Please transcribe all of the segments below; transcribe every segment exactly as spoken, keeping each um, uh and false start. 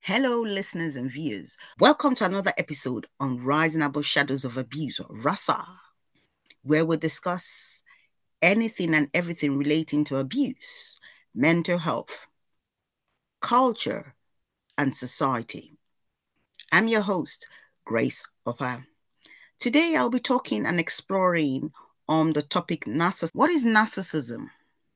Hello, listeners and viewers. Welcome to another episode on Rising Above Shadows of Abuse, or RASA, where we discuss anything and everything relating to abuse, mental health, culture, and society. I'm your host, Grace Opa. Today, I'll be talking and exploring on the topic narcissism. What is narcissism?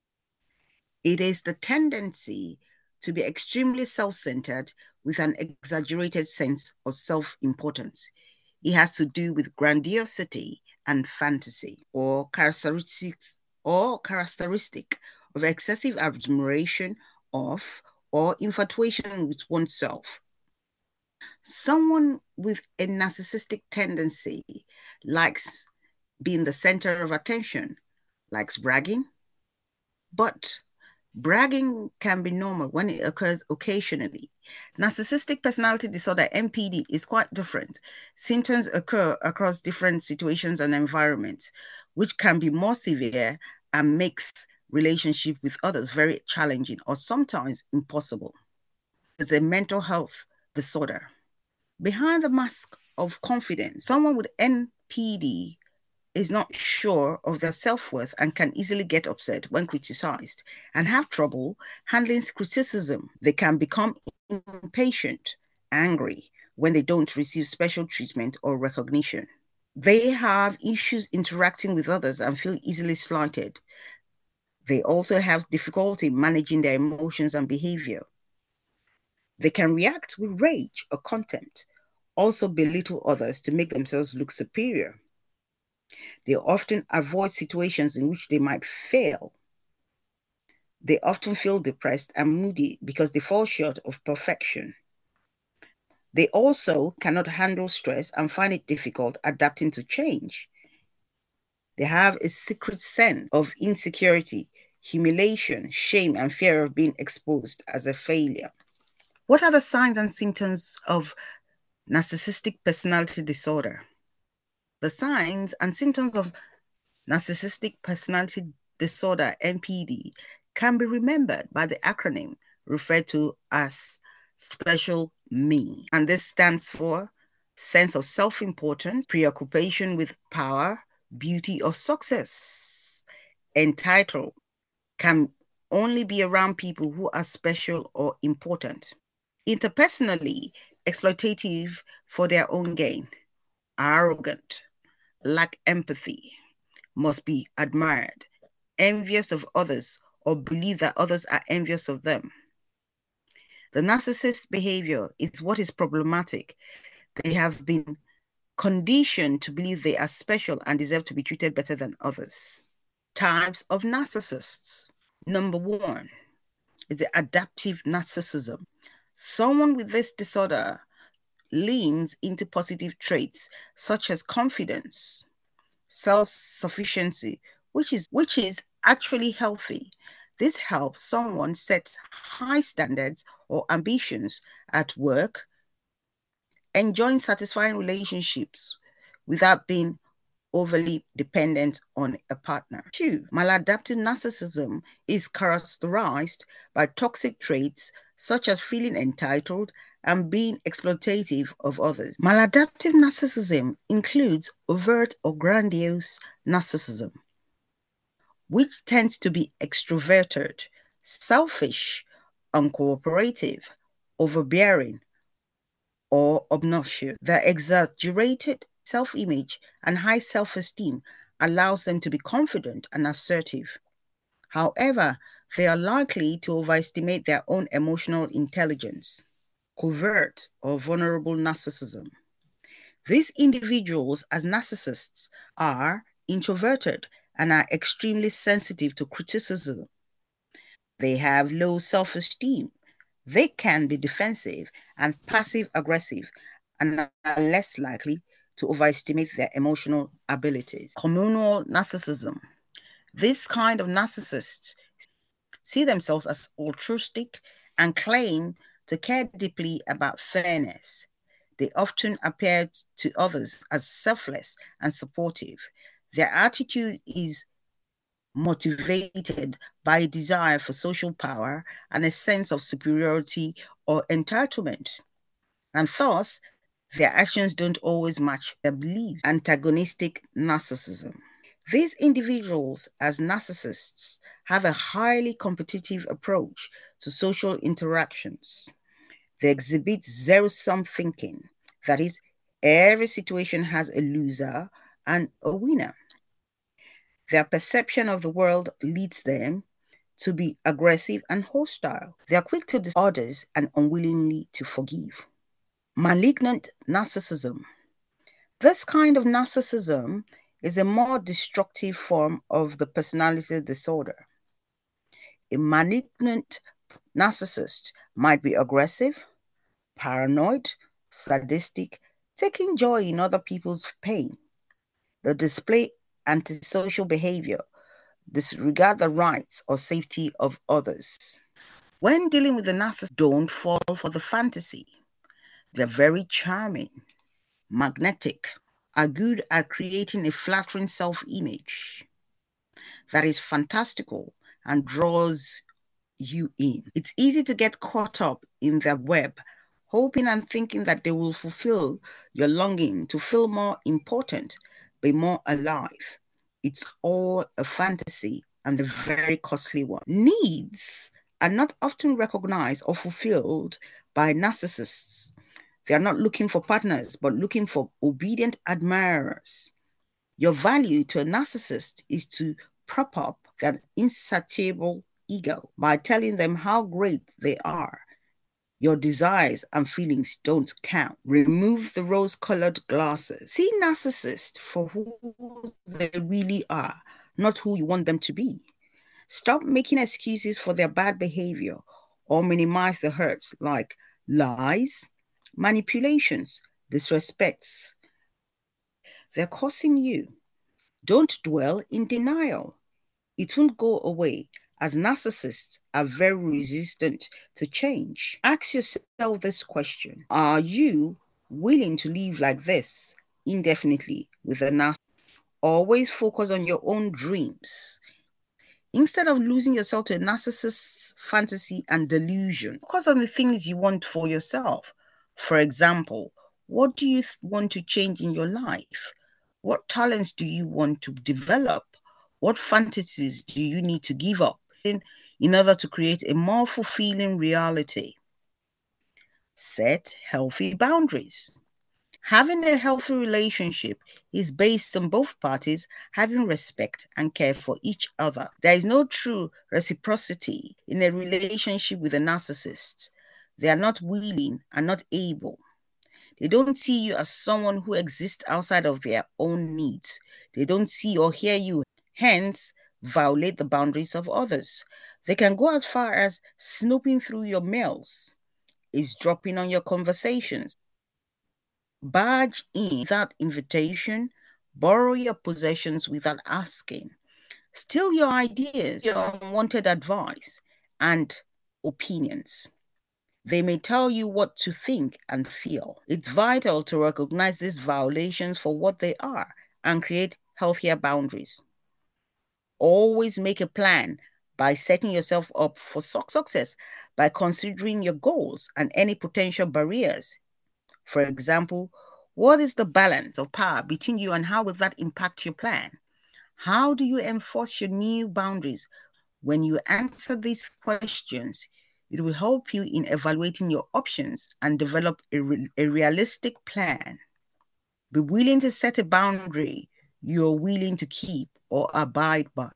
It is the tendency to be extremely self-centered with an exaggerated sense of self-importance. It has to do with grandiosity and fantasy, or characteristics or characteristic of excessive admiration of or infatuation with oneself. Someone with a narcissistic tendency likes being the center of attention, likes bragging, but bragging can be normal when it occurs occasionally. Narcissistic personality disorder, N P D, is quite different. Symptoms occur across different situations and environments, which can be more severe and makes relationship with others very challenging or sometimes impossible. It's a mental health disorder. Behind the mask of confidence, someone with N P D is not sure of their self-worth and can easily get upset when criticized and have trouble handling criticism. They can become impatient, angry when they don't receive special treatment or recognition. They have issues interacting with others and feel easily slighted. They also have difficulty managing their emotions and behavior. They can react with rage or contempt, also belittle others to make themselves look superior. They often avoid situations in which they might fail. They often feel depressed and moody because they fall short of perfection. They also cannot handle stress and find it difficult adapting to change. They have a secret sense of insecurity, humiliation, shame, and fear of being exposed as a failure. What are the signs and symptoms of narcissistic personality disorder? The signs and symptoms of narcissistic personality disorder, N P D, can be remembered by the acronym referred to as special me. And this stands for sense of self-importance, preoccupation with power, beauty, or success. Entitled, can only be around people who are special or important. Interpersonally, exploitative for their own gain. Arrogant, lack empathy, must be admired, envious of others, or believe that others are envious of them. The narcissist behavior is what is problematic. They have been conditioned to believe they are special and deserve to be treated better than others. Types of narcissists. Number one is the adaptive narcissism. Someone with this disorder leans into positive traits such as confidence, self-sufficiency, which is which is actually healthy. This helps someone set high standards or ambitions at work, enjoying satisfying relationships without being overly dependent on a partner. Two, maladaptive narcissism is characterized by toxic traits such as feeling entitled and being exploitative of others. Maladaptive narcissism includes overt or grandiose narcissism, which tends to be extroverted, selfish, uncooperative, overbearing, or obnoxious. The exaggerated self-image and high self-esteem allows them to be confident and assertive. However, they are likely to overestimate their own emotional intelligence. Covert or vulnerable narcissism. These individuals, as narcissists, are introverted and are extremely sensitive to criticism. They have low self-esteem. They can be defensive and passive-aggressive and are less likely to overestimate their emotional abilities. Communal narcissism. This kind of narcissists see themselves as altruistic and claim to care deeply about fairness. They often appear to others as selfless and supportive. Their attitude is motivated by a desire for social power and a sense of superiority or entitlement. And thus, their actions don't always match their beliefs. Antagonistic narcissism. These individuals, as narcissists, have a highly competitive approach to social interactions. They exhibit zero-sum thinking. That is, every situation has a loser and a winner. Their perception of the world leads them to be aggressive and hostile. They are quick to disown others and unwillingly to forgive. Malignant narcissism. This kind of narcissism is a more destructive form of the personality disorder. A malignant narcissist might be aggressive, paranoid, sadistic, taking joy in other people's pain. They display antisocial behavior, disregard the rights or safety of others. When dealing with the narcissist, don't fall for the fantasy. They're very charming, magnetic, are good at creating a flattering self-image that is fantastical and draws you in. It's easy to get caught up in their web, hoping and thinking that they will fulfill your longing to feel more important, be more alive. It's all a fantasy and a very costly one. Needs are not often recognized or fulfilled by narcissists. They are not looking for partners, but looking for obedient admirers. Your value to a narcissist is to prop up that insatiable ego by telling them how great they are. Your desires and feelings don't count. Remove the rose-colored glasses. See narcissists for who they really are, not who you want them to be. Stop making excuses for their bad behavior or minimize the hurts like lies, manipulations, disrespects. They're causing you. Don't dwell in denial. It won't go away, as narcissists are very resistant to change. Ask yourself this question: are you willing to live like this indefinitely with a narcissist? Always focus on your own dreams. Instead of losing yourself to a narcissist's fantasy and delusion, focus on the things you want for yourself. For example, what do you want to change in your life? What talents do you want to develop? What fantasies do you need to give up in, in order to create a more fulfilling reality? Set healthy boundaries. Having a healthy relationship is based on both parties having respect and care for each other. There is no true reciprocity in a relationship with a narcissist. They are not willing and not able. They don't see you as someone who exists outside of their own needs. They don't see or hear you, hence violate the boundaries of others. They can go as far as snooping through your mails, eavesdropping on your conversations, barge in without invitation, borrow your possessions without asking, steal your ideas, your unwanted advice, and opinions. They may tell you what to think and feel. It's vital to recognize these violations for what they are and create healthier boundaries. Always make a plan by setting yourself up for success by considering your goals and any potential barriers. For example, what is the balance of power between you and how will that impact your plan? How do you enforce your new boundaries? When you answer these questions, it will help you in evaluating your options and develop a, re a realistic plan. Be willing to set a boundary you're willing to keep or abide by.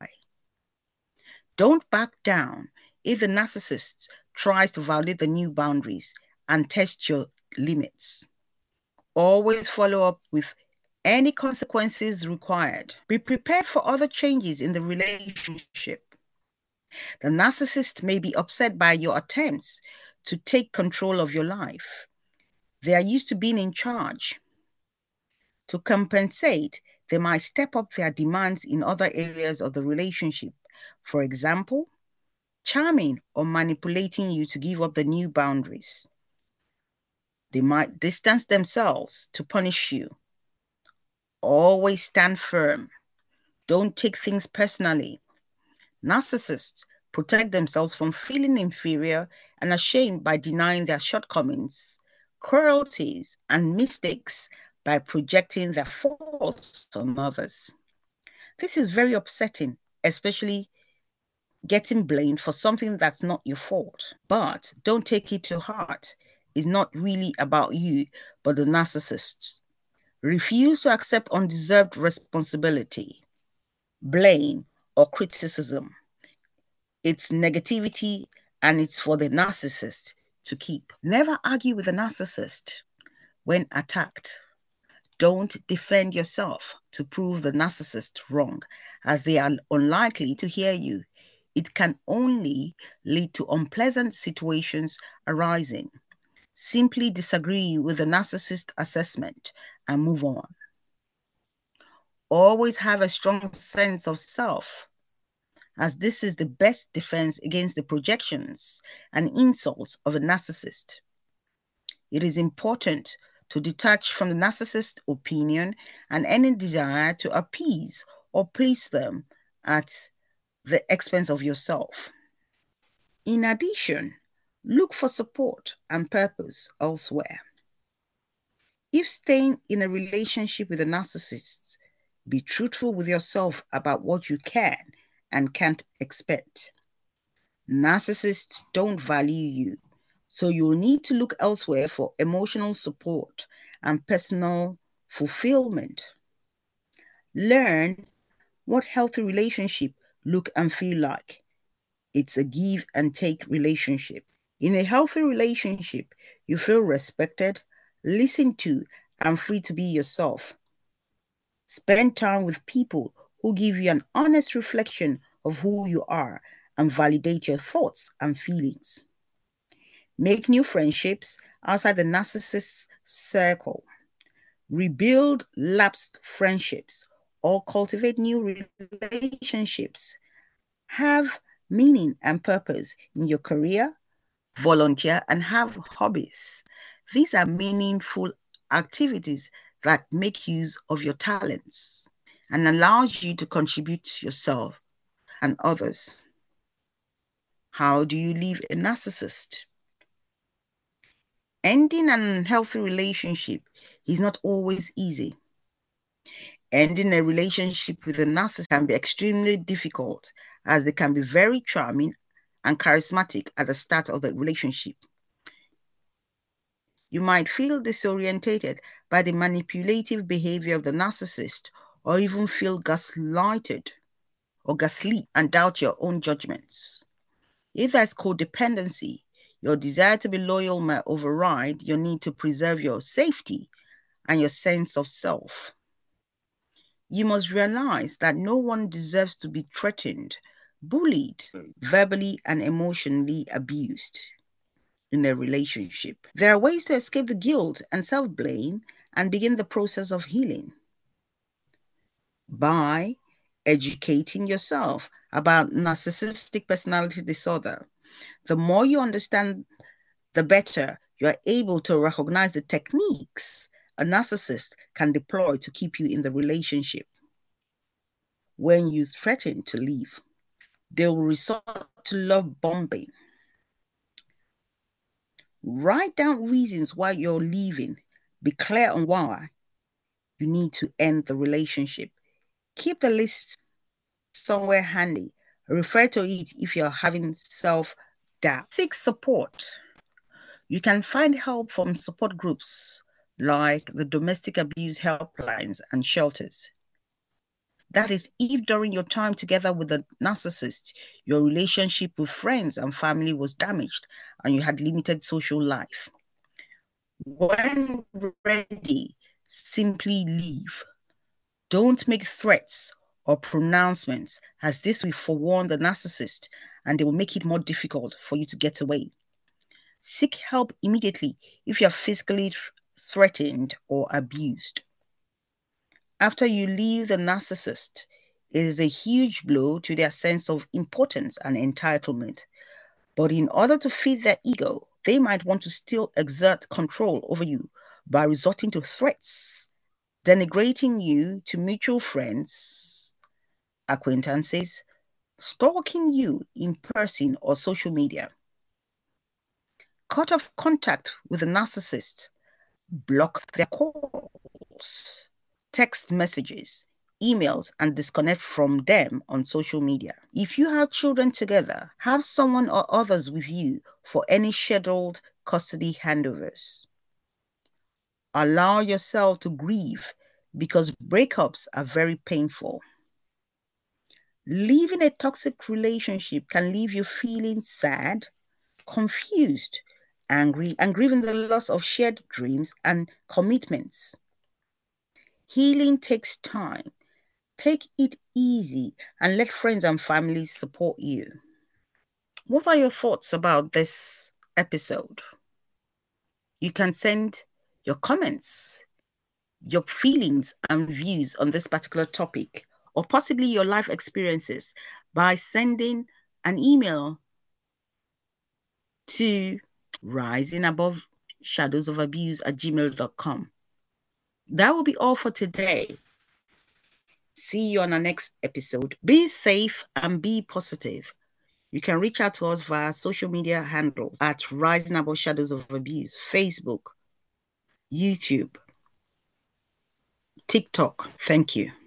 Don't back down if the narcissist tries to violate the new boundaries and test your limits. Always follow up with any consequences required. Be prepared for other changes in the relationship. The narcissist may be upset by your attempts to take control of your life. They are used to being in charge. To compensate, they might step up their demands in other areas of the relationship. For example, charming or manipulating you to give up the new boundaries. They might distance themselves to punish you. Always stand firm. Don't take things personally. Narcissists protect themselves from feeling inferior and ashamed by denying their shortcomings, cruelties, and mistakes by projecting their faults on others. This is very upsetting, especially getting blamed for something that's not your fault. But don't take it to heart. It's not really about you, but the narcissists. Refuse to accept undeserved responsibility, blame, or criticism. It's negativity and it's for the narcissist to keep. Never argue with a narcissist when attacked. Don't defend yourself to prove the narcissist wrong, as they are unlikely to hear you. It can only lead to unpleasant situations arising. Simply disagree with the narcissist assessment and move on. Always have a strong sense of self, as this is the best defense against the projections and insults of a narcissist. It is important to detach from the narcissist's opinion and any desire to appease or please them at the expense of yourself. In addition, look for support and purpose elsewhere. If staying in a relationship with a narcissist, be truthful with yourself about what you can and can't expect. Narcissists don't value you, so you'll need to look elsewhere for emotional support and personal fulfillment. Learn what healthy relationship look and feel like. It's a give and take relationship. In a healthy relationship, you feel respected, listened to, and free to be yourself. Spend time with people who give you an honest reflection of who you are and validate your thoughts and feelings. Make new friendships outside the narcissist's circle. Rebuild lapsed friendships or cultivate new relationships. Have meaning and purpose in your career, volunteer, and have hobbies. These are meaningful activities that make use of your talents and allows you to contribute to yourself and others. How do you leave a narcissist? Ending an unhealthy relationship is not always easy. Ending a relationship with a narcissist can be extremely difficult, as they can be very charming and charismatic at the start of the relationship. You might feel disorientated by the manipulative behavior of the narcissist, or even feel gaslighted or gaslit and doubt your own judgments. If there's codependency, your desire to be loyal might override your need to preserve your safety and your sense of self. You must realize that no one deserves to be threatened, bullied, verbally and emotionally abused in a relationship. There are ways to escape the guilt and self-blame and begin the process of healing. By educating yourself about narcissistic personality disorder. The more you understand, the better you are able to recognize the techniques a narcissist can deploy to keep you in the relationship. When you threaten to leave, they will resort to love bombing. Write down reasons why you're leaving. Be clear on why you need to end the relationship. Keep the list somewhere handy. Refer to it if you're having self-doubt. Seek support. You can find help from support groups like the domestic abuse helplines and shelters. That is, if during your time together with the narcissist, your relationship with friends and family was damaged and you had limited social life. When ready, simply leave. Don't make threats or pronouncements, as this will forewarn the narcissist and they will make it more difficult for you to get away. Seek help immediately if you are physically threatened or abused. After you leave the narcissist, it is a huge blow to their sense of importance and entitlement. But in order to feed their ego, they might want to still exert control over you by resorting to threats, denigrating you to mutual friends, acquaintances, stalking you in person or social media. Cut off contact with a narcissist. Block their calls, text messages, emails, and disconnect from them on social media. If you have children together, have someone or others with you for any scheduled custody handovers. Allow yourself to grieve because breakups are very painful. Leaving a toxic relationship can leave you feeling sad, confused, angry, and grieving the loss of shared dreams and commitments. Healing takes time. Take it easy and let friends and family support you. What are your thoughts about this episode? You can send your comments, your feelings and views on this particular topic, or possibly your life experiences by sending an email to rising above shadows of abuse at gmail dot com. That will be all for today. See you on our next episode. Be safe and be positive. You can reach out to us via social media handles at Rising Above Shadows of Abuse, Facebook, YouTube, TikTok. Thank you.